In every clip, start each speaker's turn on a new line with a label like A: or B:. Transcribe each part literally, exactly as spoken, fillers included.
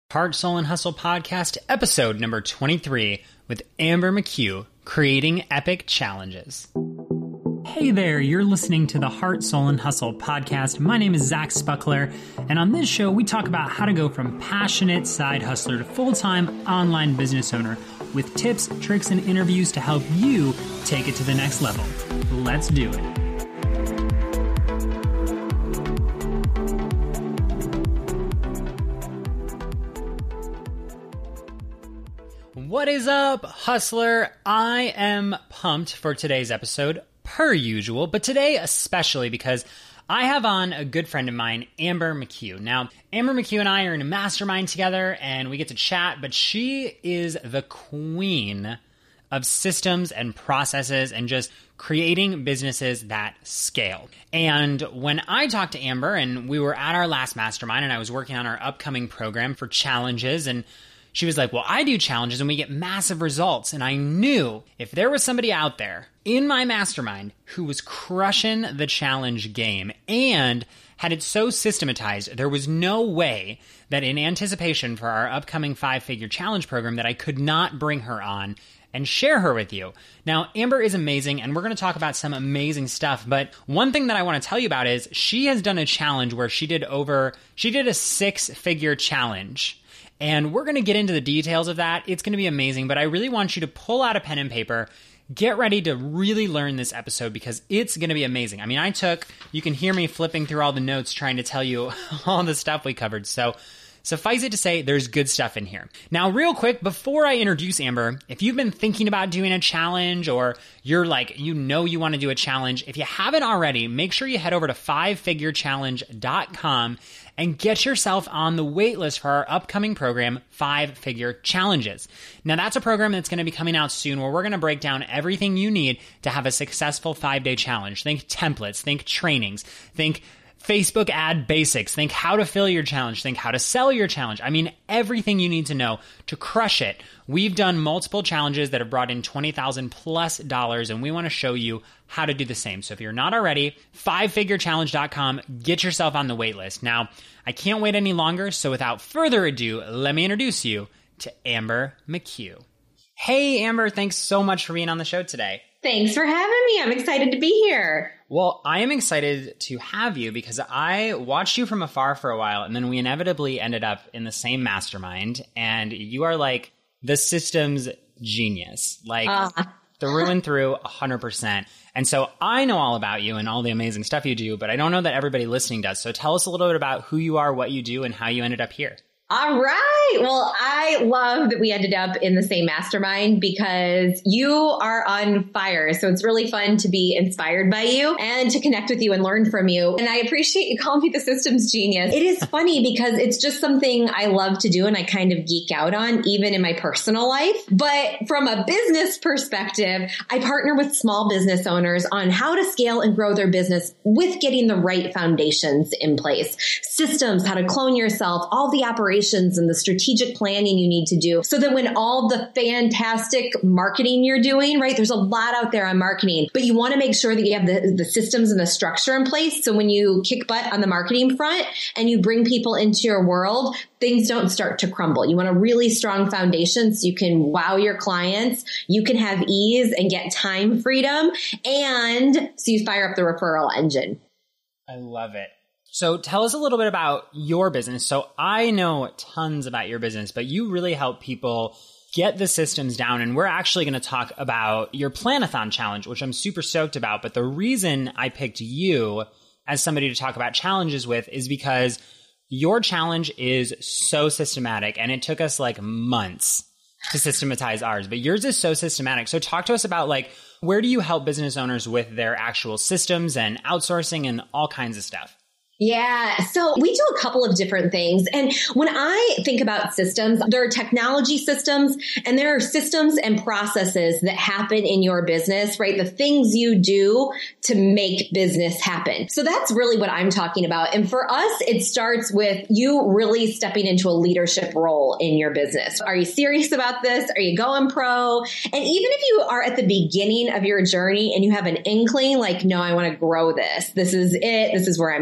A: Heart, Soul, and Hustle podcast, episode number twenty-three, with Amber McHugh, creating epic challenges. Hey there, you're listening to the Heart, Soul, and Hustle podcast. My name is Zach Spuckler, and on this show, we talk about how to go from passionate side hustler to full-time online business owner with tips, tricks, and interviews to help you take it to the next level. Let's do it. What is up, hustler? I am pumped for today's episode, per usual, but today especially because I have on a good friend of mine, Amber McHugh. Now, Amber McHugh and I are in a mastermind together, and we get to chat, but she is the queen of systems and processes and just creating businesses that scale. And when I talked to Amber, and we were at our last mastermind, and I was working on our upcoming program for challenges, and she was like, well, I do challenges and we get massive results. And I knew if there was somebody out there in my mastermind who was crushing the challenge game and had it so systematized, there was no way that in anticipation for our upcoming five-figure challenge program that I could not bring her on and share her with you. Now, Amber is amazing, and we're going to talk about some amazing stuff. But one thing that I want to tell you about is she has done a challenge where she did over, she did a six-figure challenge. And we're going to get into the details of that. It's going to be amazing, but I really want you to pull out a pen and paper, get ready to really learn this episode because it's going to be amazing. I mean, I took, you can hear me flipping through all the notes trying to tell you all the stuff we covered. So suffice it to say, there's good stuff in here. Now, real quick, before I introduce Amber, if you've been thinking about doing a challenge or you're like, you know you want to do a challenge, if you haven't already, make sure you head over to five figure challenge dot com and get yourself on the wait list for our upcoming program, Five Figure Challenges. Now, that's a program that's going to be coming out soon where we're going to break down everything you need to have a successful five-day challenge. Think templates, think trainings, think Facebook ad basics, think how to fill your challenge, think how to sell your challenge. I mean, everything you need to know to crush it. We've done multiple challenges that have brought in twenty thousand plus dollars, and we want to show you how to do the same. So if you're not already, five figure challenge dot com, get yourself on the wait list. Now, I can't wait any longer, so without further ado, let me introduce you to Amber McHugh. Hey, Amber, thanks so much for being on the show today.
B: Thanks for having me. I'm excited to be here.
A: Well, I am excited to have you because I watched you from afar for a while, and then we inevitably ended up in the same mastermind, and you are like the systems genius, like uh. through and through one hundred percent. And so I know all about you and all the amazing stuff you do, but I don't know that everybody listening does. So tell us a little bit about who you are, what you do, and how you ended up here.
B: All right. Well, I love that we ended up in the same mastermind because you are on fire. So it's really fun to be inspired by you and to connect with you and learn from you. And I appreciate you calling me the systems genius. It is funny because it's just something I love to do and I kind of geek out on, even in my personal life. But from a business perspective, I partner with small business owners on how to scale and grow their business with getting the right foundations in place. Systems, how to clone yourself, all the operations and the strategic planning you need to do so that when all the fantastic marketing you're doing, right? There's a lot out there on marketing, but you want to make sure that you have the, the systems and the structure in place. So when you kick butt on the marketing front and you bring people into your world, things don't start to crumble. You want a really strong foundation so you can wow your clients, you can have ease and get time freedom, and so you fire up the referral engine.
A: I love it. So tell us a little bit about your business. So I know tons about your business, but you really help people get the systems down. And we're actually going to talk about your Planathon challenge, which I'm super stoked about. But the reason I picked you as somebody to talk about challenges with is because your challenge is so systematic and it took us like months to systematize ours, but yours is so systematic. So talk to us about like, where do you help business owners with their actual systems and outsourcing and all kinds of stuff?
B: Yeah. So we do a couple of different things. And when I think about systems, there are technology systems and there are systems and processes that happen in your business, right? The things you do to make business happen. So that's really what I'm talking about. And for us, it starts with you really stepping into a leadership role in your business. Are you serious about this? Are you going pro? And even if you are at the beginning of your journey and you have an inkling, like, no, I want to grow this. This is it. This is where I'm going.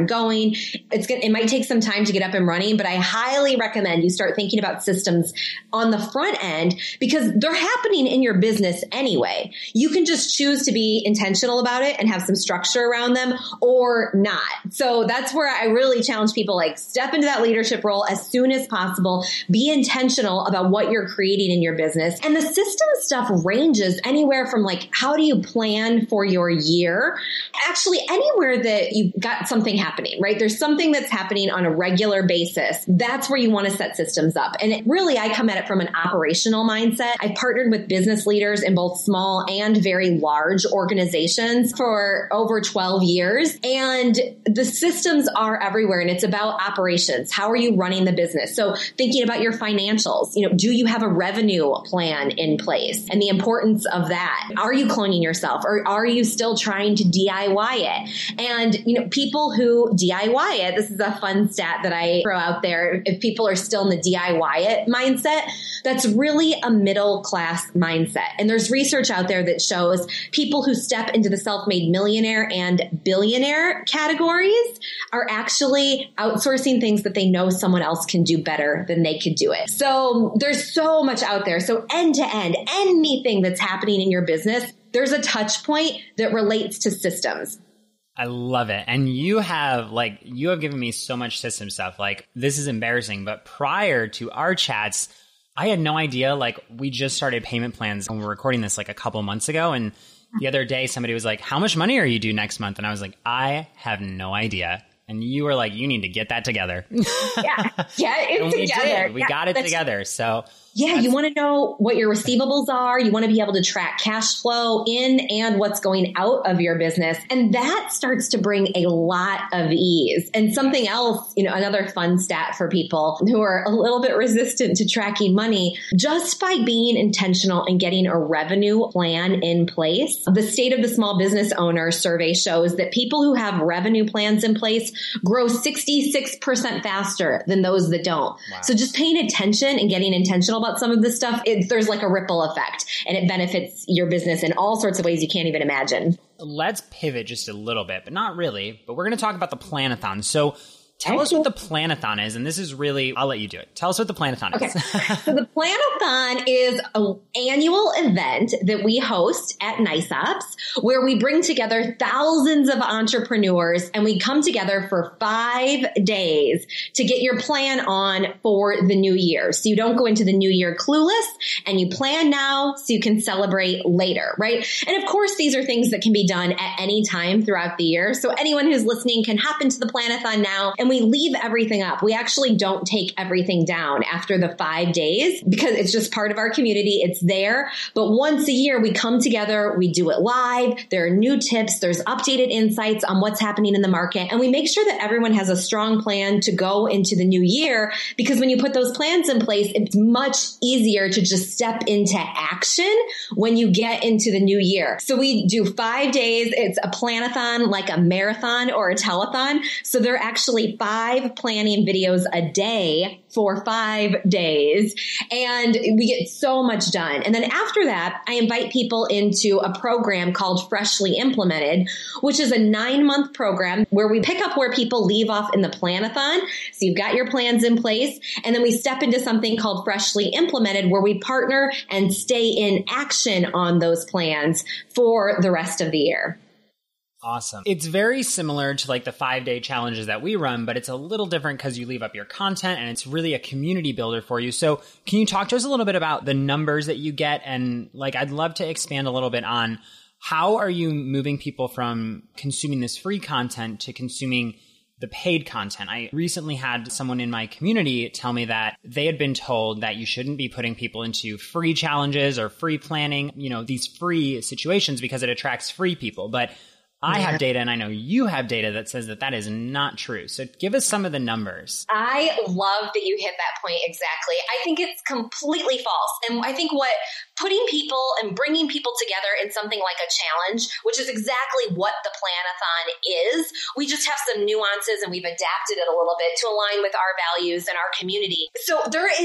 B: happening. It's gonna, it might take some time to get up and running, but I highly recommend you start thinking about systems on the front end because they're happening in your business anyway. You can just choose to be intentional about it and have some structure around them or not. So that's where I really challenge people, like step into that leadership role as soon as possible. Be intentional about what you're creating in your business. And the system stuff ranges anywhere from like, how do you plan for your year? Actually, anywhere that you've got something happening, right? There's something that's happening on a regular basis. That's where you want to set systems up. And it, really, I come at it from an operational mindset. I've partnered with business leaders in both small and very large organizations for over twelve years. And the systems are everywhere and it's about operations. How are you running the business? So thinking about your financials, you know, do you have a revenue plan in place and the importance of that? Are you cloning yourself or are you still trying to D I Y it? And, you know, people who D I Y it, this is a fun stat that I throw out there. If people are still in the D I Y it mindset, that's really a middle class mindset. And there's research out there that shows people who step into the self-made millionaire and billionaire categories are actually outsourcing things that they know someone else can do better than they could do it. So there's so much out there. So end to end, anything that's happening in your business, there's a touch point that relates to systems.
A: I love it. And you have like, you have given me so much system stuff. Like this is embarrassing, but prior to our chats, I had no idea. Like we just started payment plans when we were recording this like a couple months ago. And the other day somebody was like, how much money are you due next month? And I was like, I have no idea. And you were like, you need to get that together.
B: Yeah. Get it
A: and we
B: together.
A: Did. We
B: yeah,
A: got it together. So
B: yeah, you want to know what your receivables are. You want to be able to track cash flow in and what's going out of your business. And that starts to bring a lot of ease. And something else, you know, another fun stat for people who are a little bit resistant to tracking money, just by being intentional and getting a revenue plan in place. The State of the Small Business Owner survey shows that people who have revenue plans in place grow sixty-six percent faster than those that don't. Wow. So just paying attention and getting intentional about some of this stuff, it, there's like a ripple effect and it benefits your business in all sorts of ways you can't even imagine.
A: Let's pivot just a little bit, but not really. But we're going to talk about the Planathon. So tell us what the Planathon is. And this is really, I'll let you do it. Tell us what the Planathon
B: okay.
A: is.
B: So the Planathon is an annual event that we host at NiceOps where we bring together thousands of entrepreneurs and we come together for five days to get your plan on for the new year. So you don't go into the new year clueless and you plan now so you can celebrate later, right? And of course, these are things that can be done at any time throughout the year. So anyone who's listening can hop into the Planathon now and we leave everything up. We actually don't take everything down after the five days because it's just part of our community. It's there. But once a year, we come together, we do it live. There are new tips. There's updated insights on what's happening in the market. And we make sure that everyone has a strong plan to go into the new year because when you put those plans in place, it's much easier to just step into action when you get into the new year. So we do five days. It's a planathon, like a marathon or a telethon. So they're actually five planning videos a day for five days. And we get so much done. And then after that, I invite people into a program called Freshly Implemented, which is a nine month program where we pick up where people leave off in the Planathon. So you've got your plans in place. And then we step into something called Freshly Implemented where we partner and stay in action on those plans for the rest of the year.
A: Awesome. It's very similar to like the five day challenges that we run, but it's a little different because you leave up your content and it's really a community builder for you. So can you talk to us a little bit about the numbers that you get? And like, I'd love to expand a little bit on how are you moving people from consuming this free content to consuming the paid content. I recently had someone in my community tell me that they had been told that you shouldn't be putting people into free challenges or free planning, you know, these free situations because it attracts free people. But I have data, and I know you have data that says that that is not true. So give us some of the numbers.
B: I love that you hit that point exactly. I think it's completely false. And I think what putting people and bringing people together in something like a challenge, which is exactly what the Planathon is, we just have some nuances and we've adapted it a little bit to align with our values and our community. So there is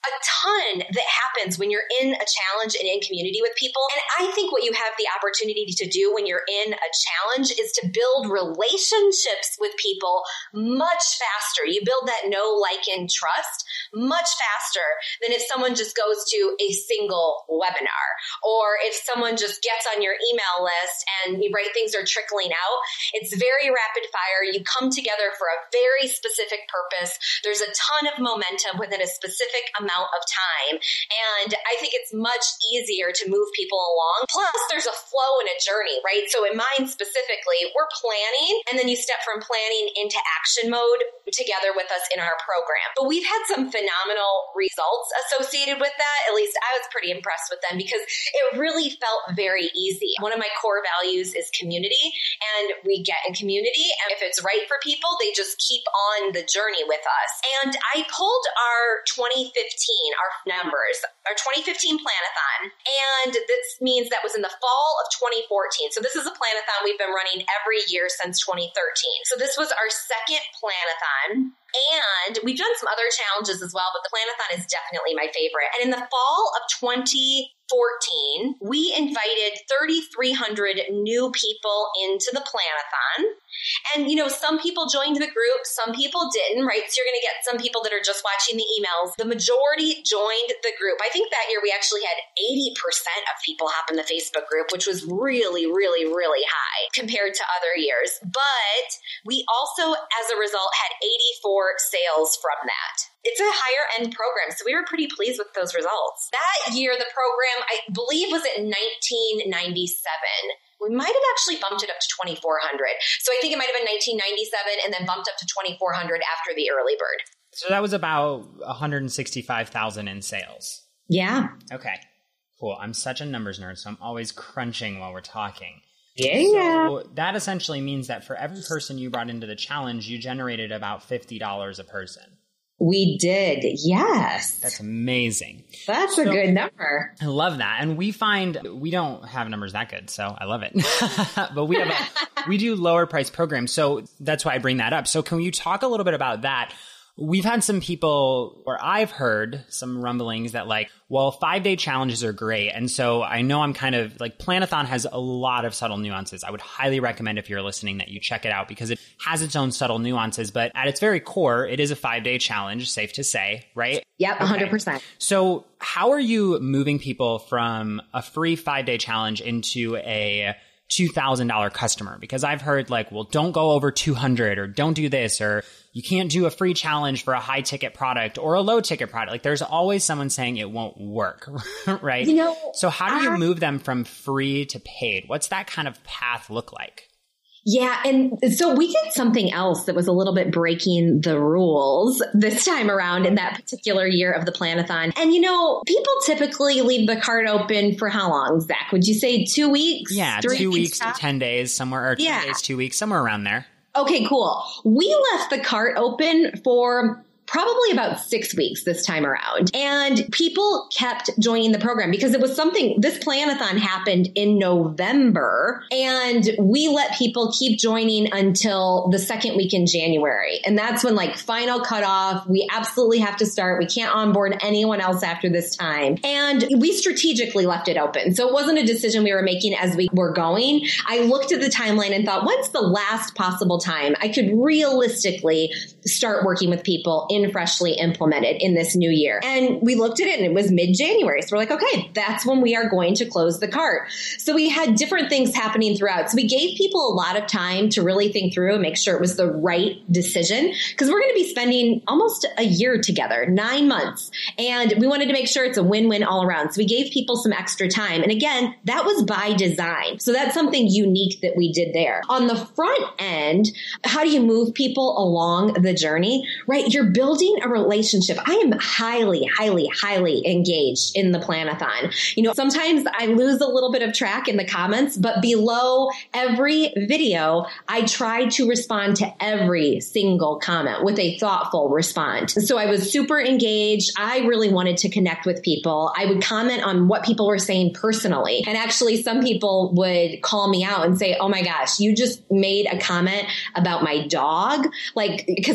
B: a ton that happens when you're in a challenge and in community with people. And I think what you have the opportunity to do when you're in a challenge is to build relationships with people much faster. You build that know, like, and trust much faster than if someone just goes to a single webinar, or if someone just gets on your email list and you right things are trickling out. It's very rapid fire. You come together for a very specific purpose. There's a ton of momentum within a specific amount of time. And I think it's much easier to move people along. Plus, there's a flow and a journey, right? So in mine specifically, we're planning, and then you step from planning into action mode together with us in our program. But we've had some phenomenal results associated with that. At least I was pretty impressed with them because it really felt very easy. One of my core values is community, and we get in community. And if it's right for people, they just keep on the journey with us. And I pulled our twenty fifteen, our numbers, our twenty fifteen Planathon. And this means that was in the fall of twenty fourteen. So this is a Planathon we've been running every year since twenty thirteen. So this was our second Planathon. And we've done some other challenges as well, but the Planathon is definitely my favorite. And in the fall of twenty fourteen, we invited thirty-three hundred new people into the Planathon. And, you know, some people joined the group, some people didn't, right? So you're going to get some people that are just watching the emails. The majority joined the group. I think that year we actually had eighty percent of people hop in the Facebook group, which was really, really, really high compared to other years. But we also, as a result, had eighty-four sales from that. It's a higher end program, so we were pretty pleased with those results. That year, the program, I believe, was at nineteen ninety-seven. We might have actually bumped it up to twenty-four hundred. So I think it might have been nineteen ninety-seven and then bumped up to twenty-four hundred after the early bird.
A: So that was about one hundred sixty-five thousand in sales.
B: Yeah.
A: Okay, cool. I'm such a numbers nerd, so I'm always crunching while we're talking.
B: Yeah.
A: So that essentially means that for every person you brought into the challenge, you generated about fifty dollars a person.
B: We did. Yes.
A: That's amazing.
B: That's
A: so,
B: a good number.
A: I love that. And we find we don't have numbers that good, so I love it. But we have a, we do lower price programs. So that's why I bring that up. So can you talk a little bit about that? We've had some people, or I've heard some rumblings that like, well, five day challenges are great. And so I know I'm kind of like, Planathon has a lot of subtle nuances. I would highly recommend if you're listening that you check it out because it has its own subtle nuances. But at its very core, it is a five day challenge, safe to say, right?
B: Yep, one hundred percent.
A: Okay. So how are you moving people from a free five day challenge into a two thousand dollars customer? Because I've heard like, well, don't go over two hundred or don't do this, or you can't do a free challenge for a high ticket product or a low ticket product. Like there's always someone saying it won't work, right?
B: You know,
A: so how do you
B: I,
A: move them from free to paid? What's that kind of path look like?
B: Yeah. And so we did something else that was a little bit breaking the rules this time around in that particular year of the Planathon. And, you know, people typically leave the cart open for how long, Zach? Would you say two weeks?
A: Yeah,
B: Three
A: two
B: weeks
A: weeks to ten days, somewhere, or ten
B: yeah.
A: days, two weeks, somewhere around there.
B: Okay, cool. We left the cart open for probably about six weeks this time around. And people kept joining the program because it was something, this Planathon happened in November, and we let people keep joining until the second week in January. And that's when like final cutoff, we absolutely have to start. We can't onboard anyone else after this time. And we strategically left it open. So it wasn't a decision we were making as we were going. I looked at the timeline and thought, when's the last possible time I could realistically start working with people in Freshly Implemented in this new year? And we looked at it and it was mid-January. So we're like, okay, that's when we are going to close the cart. So we had different things happening throughout. So we gave people a lot of time to really think through and make sure it was the right decision, because we're going to be spending almost a year together, nine months. And we wanted to make sure it's a win-win all around. So we gave people some extra time. And again, that was by design. So that's something unique that we did there. On the front end, how do you move people along the journey, right? You're building a relationship. I am highly, highly, highly engaged in the Planathon. You know, sometimes I lose a little bit of track in the comments, but below every video, I try to respond to every single comment with a thoughtful response. So I was super engaged. I really wanted to connect with people. I would comment on what people were saying personally. And actually, some people would call me out and say, oh my gosh, you just made a comment about my dog. Like, because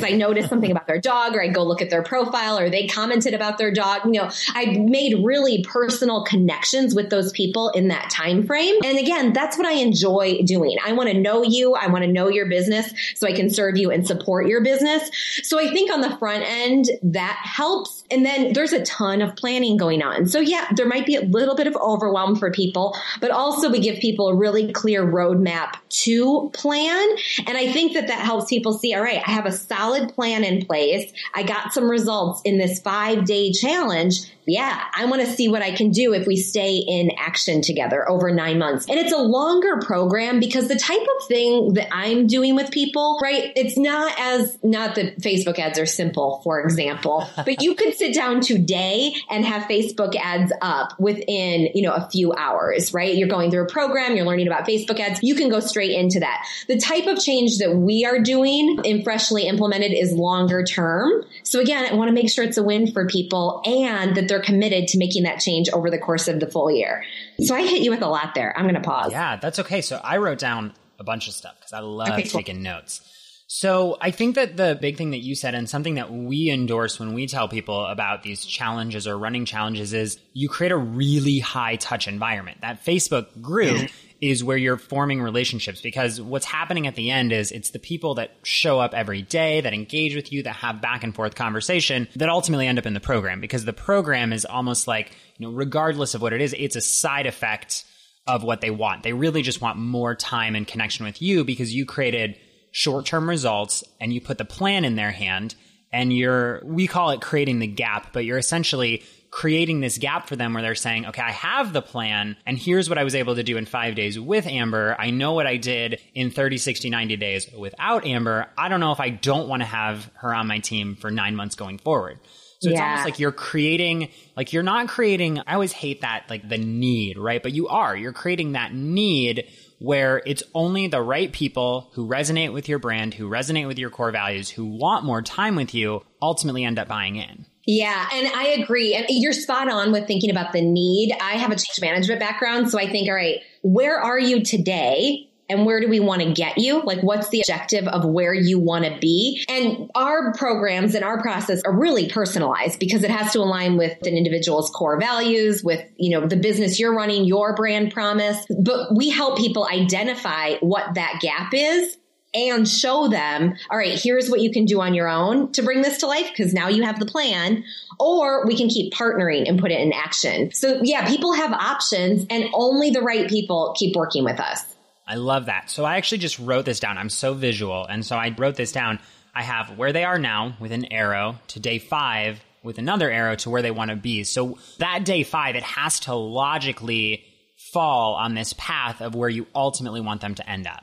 B: I noticed something about their dog, or I go look at their profile, or they commented about their dog. You know, I made really personal connections with those people in that time frame. And again, that's what I enjoy doing. I want to know you. I want to know your business so I can serve you and support your business. So I think on the front end, that helps. And then there's a ton of planning going on. So yeah, there might be a little bit of overwhelm for people, but also we give people a really clear roadmap to plan. And I think that that helps people see, all right, I have a solid plan in place. I got some results in this five day challenge. Yeah, I want to see what I can do if we stay in action together over nine months. And it's a longer program because the type of thing that I'm doing with people, right? It's not as, not that Facebook ads are simple, for example, but you could sit down today and have Facebook ads up within, you know, a few hours, right? You're going through a program, you're learning about Facebook ads. You can go straight into that. The type of change that we are doing in Freshly Implemented is longer term. So again, I want to make sure it's a win for people and that they're committed to making that change over the course of the full year. So I hit you with a lot there. I'm going to pause.
A: Yeah, that's okay. So I wrote down a bunch of stuff because I love
B: okay, cool.
A: taking notes. So I think that the big thing that you said and something that we endorse when we tell people about these challenges or running challenges is you create a really high touch environment. That Facebook group is where you're forming relationships, because what's happening at the end is it's the people that show up every day, that engage with you, that have back and forth conversation that ultimately end up in the program, because the program is almost like, you know, regardless of what it is, it's a side effect of what they want. They really just want more time and connection with you because you created short-term results and you put the plan in their hand, and you're, we call it creating the gap, but you're essentially creating this gap for them where they're saying, okay, I have the plan and here's what I was able to do in five days with Amber. I know what I did in thirty, sixty, ninety days without Amber. I don't know if I don't want to have her on my team for nine months going forward. So it's yeah. almost like you're creating, like you're not creating, I always hate that, like the need, right? But you are, you're creating that need where it's only the right people who resonate with your brand, who resonate with your core values, who want more time with you, ultimately end up buying in.
B: Yeah, and I agree. And you're spot on with thinking about the need. I have a change management background. So I think, all right, where are you today? And where do we want to get you? Like, what's the objective of where you want to be? And our programs and our process are really personalized because it has to align with an individual's core values, with, you know, the business you're running, your brand promise. But we help people identify what that gap is and show them, all right, here's what you can do on your own to bring this to life, because now you have the plan, or we can keep partnering and put it in action. So yeah, people have options, and only the right people keep working with us.
A: I love that. So I actually just wrote this down. I'm so visual. And so I wrote this down. I have where they are now with an arrow to day five with another arrow to where they want to be. So that day five, it has to logically fall on this path of where you ultimately want them to end up.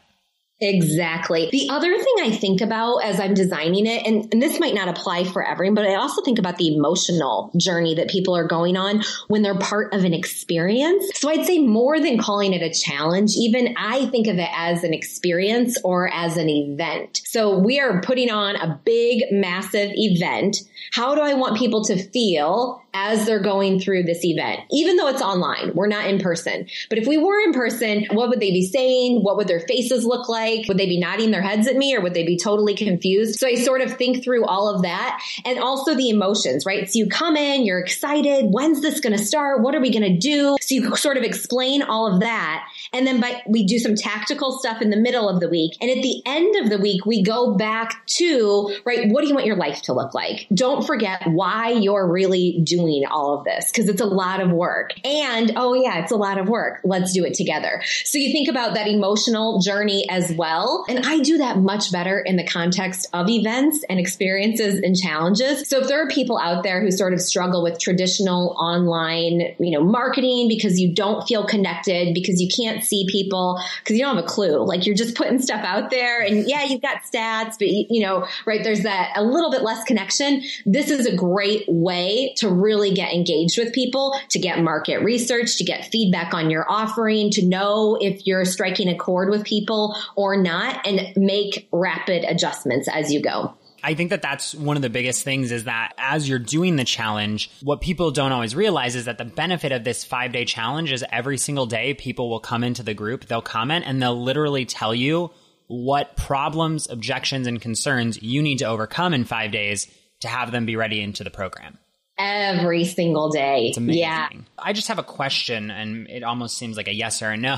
B: Exactly. The other thing I think about as I'm designing it, and, and this might not apply for everyone, but I also think about the emotional journey that people are going on when they're part of an experience. So I'd say more than calling it a challenge, even I think of it as an experience or as an event. So we are putting on a big, massive event. How do I want people to feel as they're going through this event? Even though it's online, we're not in person. But if we were in person, what would they be saying? What would their faces look like? Would they be nodding their heads at me, or would they be totally confused? So I sort of think through all of that, and also the emotions, right? So you come in, you're excited. When's this going to start? What are we going to do? So you sort of explain all of that. And then by, we do some tactical stuff in the middle of the week. And at the end of the week, we go back to, right, what do you want your life to look like? Don't forget why you're really doing all of this, because it's a lot of work. And, oh yeah, it's a lot of work. Let's do it together. So you think about that emotional journey as well. And I do that much better in the context of events and experiences and challenges. So if there are people out there who sort of struggle with traditional online, you know, marketing because you don't feel connected, because you can't see people, because you don't have a clue, like you're just putting stuff out there and yeah, you've got stats, but you know, right, there's that a little bit less connection. This is a great way to really get engaged with people, to get market research, to get feedback on your offering, to know if you're striking a chord with people or not, and make rapid adjustments as you go.
A: I think that that's one of the biggest things, is that as you're doing the challenge, what people don't always realize is that the benefit of this five day challenge is every single day people will come into the group, they'll comment, and they'll literally tell you what problems, objections, and concerns you need to overcome in five days to have them be ready into the program.
B: Every single day.
A: It's amazing.
B: Yeah.
A: I just have a question, and it almost seems like a yes or a no,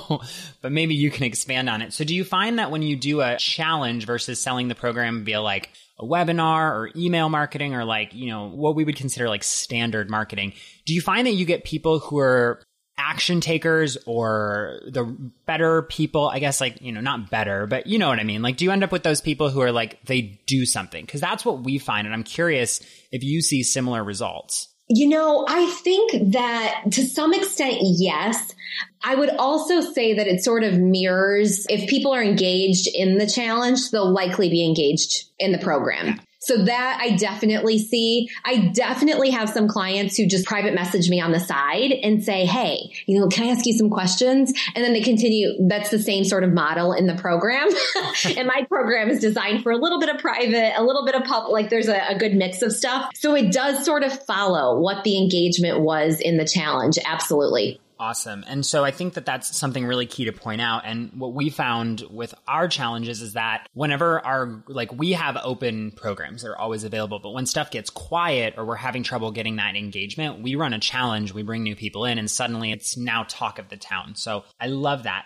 A: but maybe you can expand on it. So do you find that when you do a challenge versus selling the program via like a webinar or email marketing or like, you know, what we would consider like standard marketing, do you find that you get people who are action takers or the better people, I guess, like, you know, not better, but you know what I mean? Like, do you end up with those people who are like, they do something? Because that's what we find. And I'm curious if you see similar results.
B: You know, I think that to some extent, yes. I would also say that it sort of mirrors if people are engaged in the challenge, they'll likely be engaged in the program. Yeah. So that I definitely see. I definitely have some clients who just private message me on the side and say, hey, you know, can I ask you some questions? And then they continue. That's the same sort of model in the program. And my program is designed for a little bit of private, a little bit of public, like there's a, a good mix of stuff. So it does sort of follow what the engagement was in the challenge. Absolutely.
A: Awesome. And so I think that that's something really key to point out. And what we found with our challenges is that whenever our, like we have open programs, they're always available. But when stuff gets quiet or we're having trouble getting that engagement, we run a challenge, we bring new people in, and suddenly it's now talk of the town. So I love that.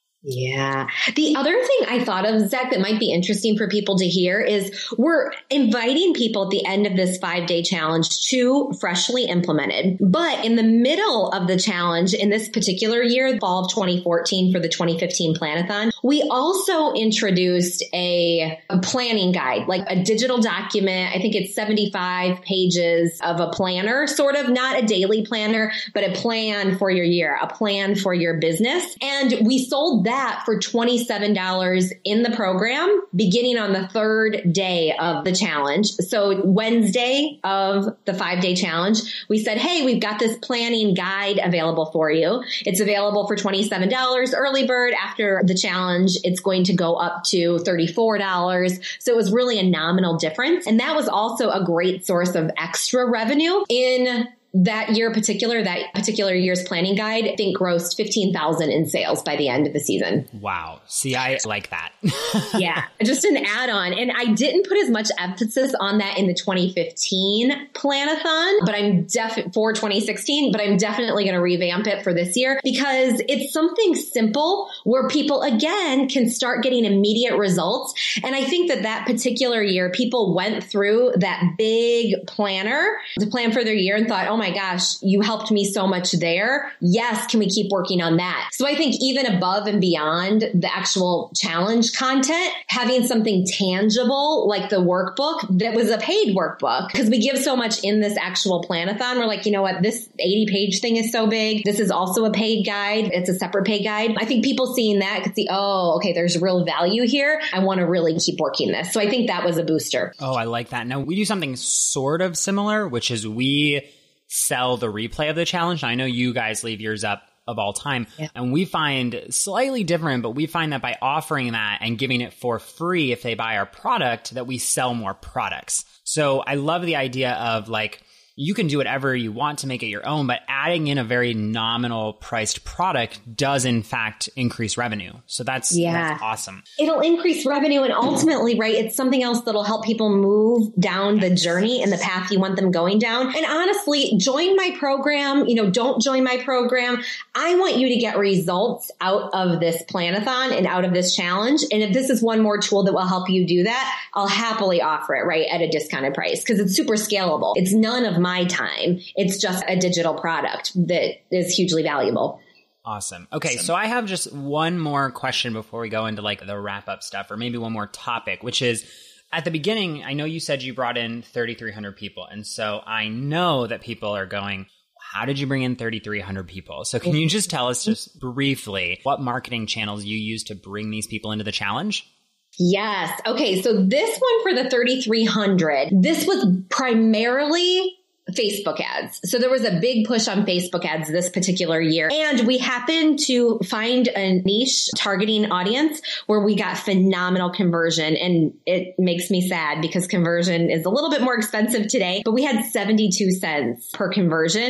B: Yeah. The other thing I thought of, Zach, that might be interesting for people to hear is we're inviting people at the end of this five day challenge to freshly implemented. But in the middle of the challenge in this particular year, fall of twenty fourteen for the twenty fifteen Planathon, we also introduced a, a planning guide, like a digital document. I think it's seventy-five pages of a planner, sort of not a daily planner, but a plan for your year, a plan for your business. And we sold that for twenty-seven dollars in the program, beginning on the third day of the challenge. So Wednesday of the five day challenge, we said, hey, we've got this planning guide available for you. It's available for twenty-seven dollars early bird. After the challenge, it's going to go up to thirty-four dollars. So it was really a nominal difference. And that was also a great source of extra revenue in that year particular, that particular year's planning guide, I think grossed fifteen thousand in sales by the end of the season.
A: Wow. See, I like that.
B: Yeah, just an add-on. And I didn't put as much emphasis on that in the twenty fifteen Planathon, but I'm def for twenty sixteen, but I'm definitely going to revamp it for this year because it's something simple where people, again, can start getting immediate results. And I think that that particular year, people went through that big planner to plan for their year and thought, oh my my gosh, you helped me so much there. Yes, can we keep working on that? So I think even above and beyond the actual challenge content, having something tangible like the workbook that was a paid workbook, because we give so much in this actual Planathon. We're like, you know what, this eighty page thing is so big. This is also a paid guide. It's a separate paid guide. I think people seeing that could see, oh, okay, there's real value here. I want to really keep working this. So I think that was a booster.
A: Oh, I like that. Now we do something sort of similar, which is we sell the replay of the challenge. I know you guys leave yours up of all time. Yeah. And we find slightly different, but we find that by offering that and giving it for free if they buy our product, that we sell more products. So I love the idea of like, you can do whatever you want to make it your own, but adding in a very nominal priced product does in fact increase revenue. So that's, yeah. that's awesome.
B: It'll increase revenue. And ultimately, right, it's something else that'll help people move down the journey and the path you want them going down. And honestly, join my program, you know, don't join my program. I want you to get results out of this Planathon and out of this challenge. And if this is one more tool that will help you do that, I'll happily offer it right at a discounted price because it's super scalable. It's none of my time. It's just a digital product that is hugely valuable.
A: Awesome. Okay. So I have just one more question before we go into like the wrap up stuff, or maybe one more topic, which is at the beginning, I know you said you brought in thirty-three hundred people. And so I know that people are going, how did you bring in thirty-three hundred people? So can you just tell us just briefly what marketing channels you use to bring these people into the challenge?
B: Yes. Okay. So this one for the thirty-three hundred, this was primarily Facebook ads. So there was a big push on Facebook ads this particular year. And we happened to find a niche targeting audience where we got phenomenal conversion. And it makes me sad because conversion is a little bit more expensive today, but we had seventy-two cents per conversion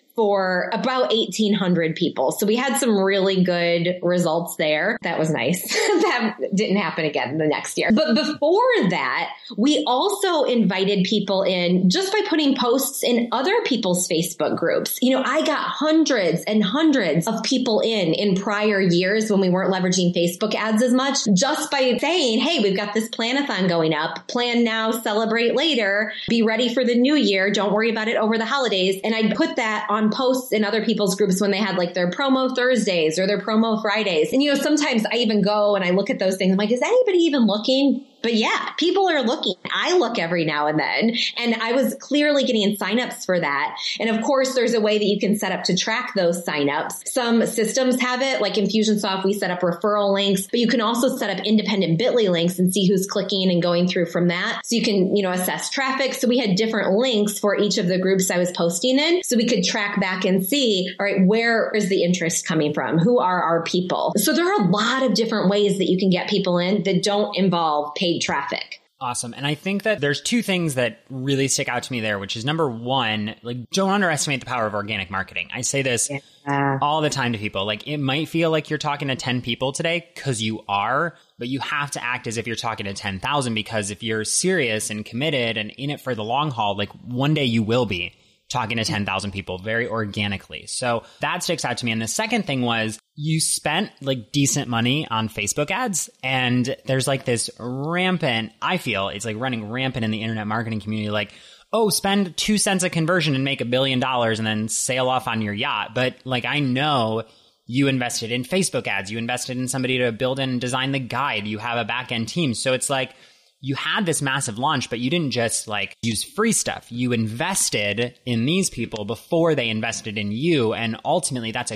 B: for about eighteen hundred people. So we had some really good results there. That was nice. That didn't happen again the next year. But before that, we also invited people in just by putting posts in other people's Facebook groups. You know, I got hundreds and hundreds of people in in prior years when we weren't leveraging Facebook ads as much, just by saying, hey, we've got this planathon going up. Plan now, celebrate later. Be ready for the new year. Don't worry about it over the holidays. And I'd put that on posts in other people's groups when they had like their promo Thursdays or their promo Fridays. And, you know, sometimes I even go and I look at those things. I'm like, is anybody even looking? But yeah, people are looking. I look every now and then, and I was clearly getting signups for that. And of course, there's a way that you can set up to track those signups. Some systems have it, like Infusionsoft, we set up referral links, but you can also set up independent bit dot l y links and see who's clicking and going through from that. So you can, you know, assess traffic. So we had different links for each of the groups I was posting in, so we could track back and see, all right, where is the interest coming from? Who are our people? So there are a lot of different ways that you can get people in that don't involve paid traffic.
A: Awesome. And I think that there's two things that really stick out to me there, which is number one, like, don't underestimate the power of organic marketing. I say this yeah. all the time to people. Like, it might feel like you're talking to ten people today, because you are, but you have to act as if you're talking to ten thousand, because if you're serious and committed and in it for the long haul, like, one day you will be talking to ten thousand people very organically. So that sticks out to me. And the second thing was, you spent like decent money on Facebook ads, and there's like this rampant, I feel it's like running rampant in the internet marketing community, like, oh, spend two cents a conversion and make a billion dollars and then sail off on your yacht. But like, I know you invested in Facebook ads, you invested in somebody to build and design the guide, you have a back end team. So it's like, you had this massive launch, but you didn't just like use free stuff. You invested in these people before they invested in you. And ultimately, that's a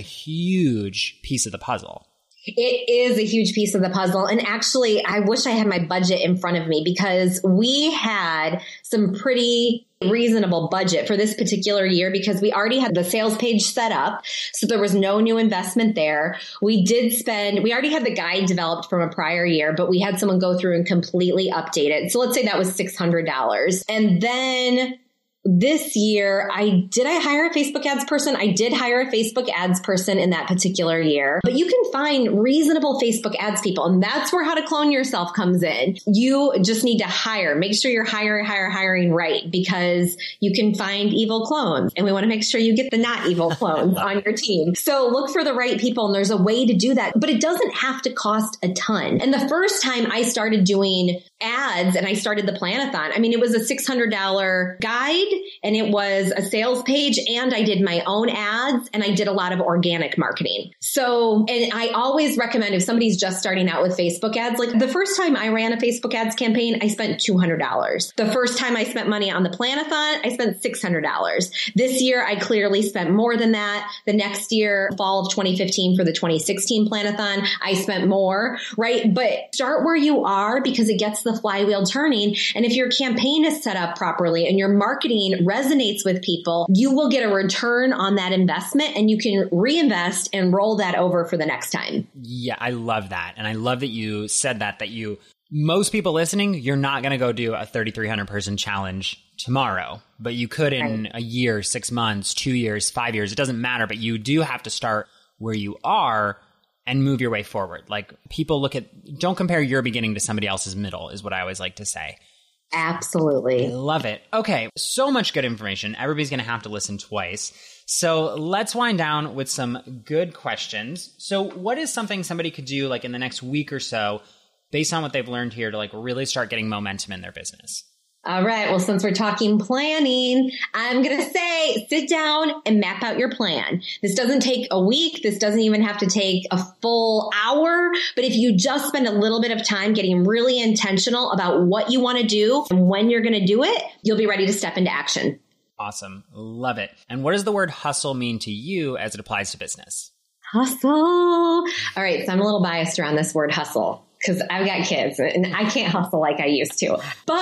A: huge piece of the puzzle.
B: It is a huge piece of the puzzle. And actually, I wish I had my budget in front of me, because we had some pretty reasonable budget for this particular year, because we already had the sales page set up. So there was no new investment there. We did spend, we already had the guide developed from a prior year, but we had someone go through and completely update it. So let's say that was six hundred dollars. And then this year, I did I hire a Facebook ads person? I did hire a Facebook ads person in that particular year, but you can find reasonable Facebook ads people. And that's where How to Clone Yourself comes in. You just need to hire, make sure you're hiring, hiring, hiring right, because you can find evil clones, and we want to make sure you get the not evil clones on your team. So look for the right people, and there's a way to do that, but it doesn't have to cost a ton. And the first time I started doing ads and I started the Planathon, I mean, it was a six hundred dollars guide, and it was a sales page, and I did my own ads, and I did a lot of organic marketing. So, and I always recommend, if somebody's just starting out with Facebook ads, like the first time I ran a Facebook ads campaign, I spent two hundred dollars. The first time I spent money on the Planathon, I spent six hundred dollars. This year, I clearly spent more than that. The next year, fall of twenty fifteen for the twenty sixteen Planathon, I spent more, right? But start where you are, because it gets the flywheel turning. And if your campaign is set up properly and your marketing resonates with people, you will get a return on that investment, and you can reinvest and roll that over for the next time.
A: Yeah, I love that. And I love that you said that, that you, most people listening, you're not going to go do a thirty-three hundred person challenge tomorrow, but you could in right. a year, six months, two years, five years, it doesn't matter, but you do have to start where you are and move your way forward. Like, people look at, don't compare your beginning to somebody else's middle, is what I always like to say.
B: Absolutely.
A: I love it. Okay, so much good information. Everybody's going to have to listen twice. So let's wind down with some good questions. So what is something somebody could do like in the next week or so based on what they've learned here to like really start getting momentum in their business?
B: All right. Well, since we're talking planning, I'm going to say sit down and map out your plan. This doesn't take a week. This doesn't even have to take a full hour. But if you just spend a little bit of time getting really intentional about what you want to do and when you're going to do it, you'll be ready to step into action.
A: Awesome. Love it. And what does the word hustle mean to you as it applies to business?
B: Hustle. All right. So I'm a little biased around this word hustle, because I've got kids and I can't hustle like I used to.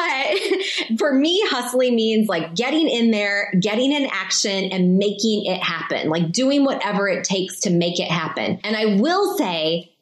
B: But for me, hustling means like getting in there, getting in action, and making it happen, like doing whatever it takes to make it happen. And I will say,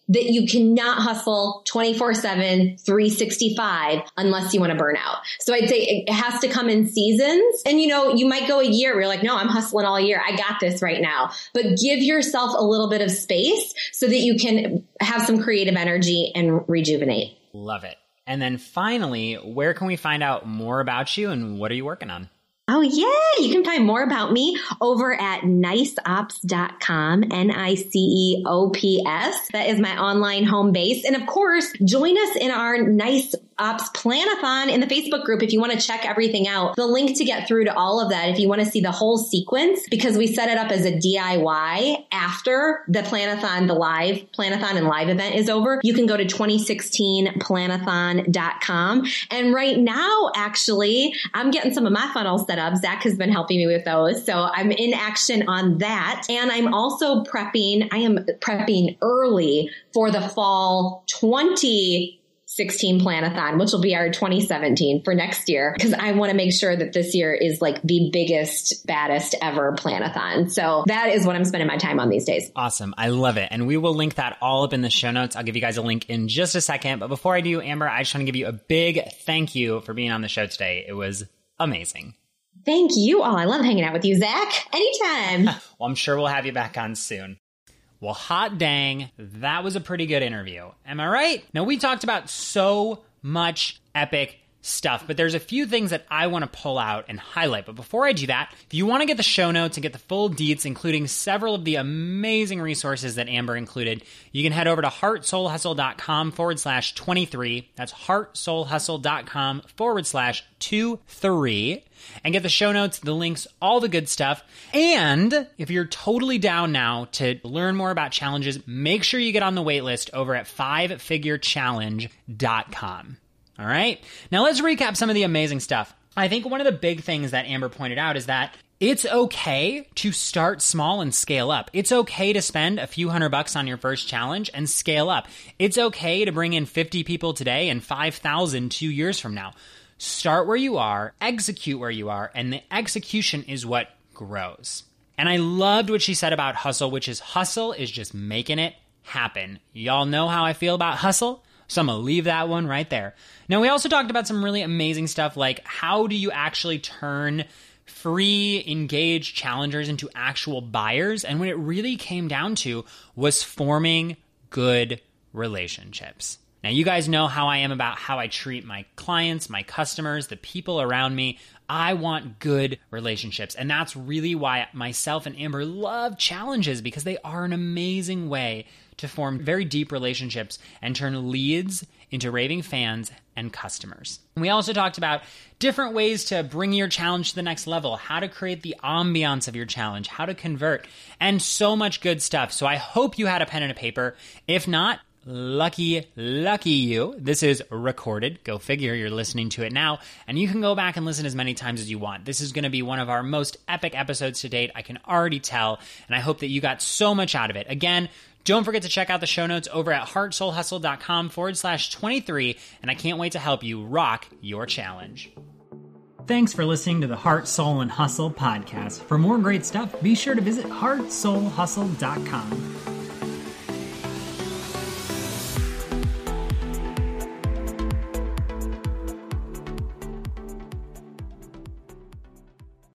B: that you cannot hustle twenty-four seven, three sixty-five unless you want to burn out. So I'd say it has to come in seasons. And, you know, you might go a year where you're like, no, I'm hustling all year. I got this right now. But give yourself a little bit of space so that you can have some creative energy and rejuvenate.
A: Love it. And then finally, where can we find out more about you and what are you working on?
B: Oh, yeah. You can find more about me over at nice ops dot com, N I C E O P S. That is my online home base. And of course, join us in our Nice Ops Planathon in the Facebook group if you want to check everything out. The link to get through to all of that if you want to see the whole sequence, because we set it up as a D I Y after the Planathon, the live Planathon and live event is over. You can go to twenty sixteen planathon dot com. And right now, actually, I'm getting some of my funnels set up. Zach has been helping me with those. So I'm in action on that. And I'm also prepping, I am prepping early for the fall twenty sixteen Planathon, which will be our twenty seventeen for next year, because I want to make sure that this year is like the biggest, baddest ever Planathon. So that is what I'm spending my time on these days.
A: Awesome. I love it. And we will link that all up in the show notes. I'll give you guys a link in just a second. But before I do, Amber, I just want to give you a big thank you for being on the show today. It was amazing.
B: Thank you all. I love hanging out with you, Zach. Anytime.
A: Well, I'm sure we'll have you back on soon. Well, hot dang, that was a pretty good interview. Am I right? Now, we talked about so much epic stuff, but there's a few things that I want to pull out and highlight. But before I do that, if you want to get the show notes and get the full deets, including several of the amazing resources that Amber included, you can head over to heartsoulhustle.com forward slash 23. That's heartsoulhustle.com forward slash 23. And get the show notes, the links, all the good stuff. And if you're totally down now to learn more about challenges, make sure you get on the wait list over at five figure challenge dot com. All right. Now let's recap some of the amazing stuff. I think one of the big things that Amber pointed out is that it's okay to start small and scale up. It's okay to spend a few hundred bucks on your first challenge and scale up. It's okay to bring in fifty people today and five thousand two years from now. Start where you are, execute where you are, and the execution is what grows. And I loved what she said about hustle, which is hustle is just making it happen. Y'all know how I feel about hustle? So I'm going to leave that one right there. Now, we also talked about some really amazing stuff like how do you actually turn free, engaged challengers into actual buyers? And what it really came down to was forming good relationships. Now, you guys know how I am about how I treat my clients, my customers, the people around me. I want good relationships. And that's really why myself and Amber love challenges, because they are an amazing way to form very deep relationships and turn leads into raving fans and customers. And we also talked about different ways to bring your challenge to the next level, how to create the ambiance of your challenge, how to convert, and so much good stuff. So I hope you had a pen and a paper. If not, lucky, lucky you. This is recorded. Go figure, you're listening to it now, and you can go back and listen as many times as you want. This is going to be one of our most epic episodes to date. I can already tell, and I hope that you got so much out of it. Again, don't forget to check out the show notes over at heartsoulhustle.com forward slash 23, and I can't wait to help you rock your challenge. Thanks for listening to the Heart, Soul, and Hustle podcast. For more great stuff, be sure to visit heart soul hustle dot com.